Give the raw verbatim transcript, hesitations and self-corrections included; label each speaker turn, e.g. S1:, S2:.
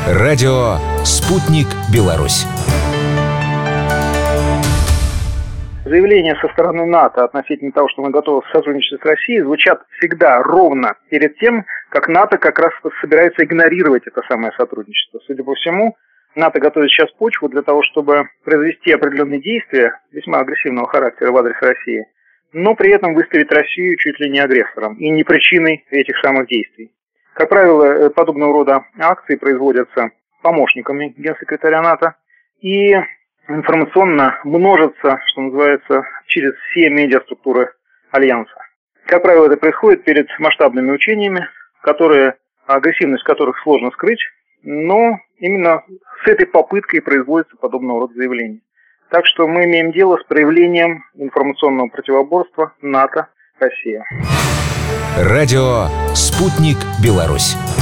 S1: Радио «Спутник Беларусь».
S2: Заявления со стороны НАТО относительно того, что мы готовы сотрудничать с Россией, звучат всегда ровно перед тем, как НАТО как раз собирается игнорировать это самое сотрудничество. Судя по всему, НАТО готовит сейчас почву для того, чтобы произвести определенные действия весьма агрессивного характера в адрес России, но при этом выставить Россию чуть ли не агрессором и не причиной этих самых действий. Как правило, подобного рода акции производятся помощниками генсекретаря НАТО и информационно множатся, что называется, через все медиаструктуры Альянса. Как правило, это происходит перед масштабными учениями, которые, агрессивность которых сложно скрыть, но именно с этой попыткой производится подобного рода заявления. Так что мы имеем дело с проявлением информационного противоборства НАТО-Россия.
S1: Радио «Спутник Беларусь».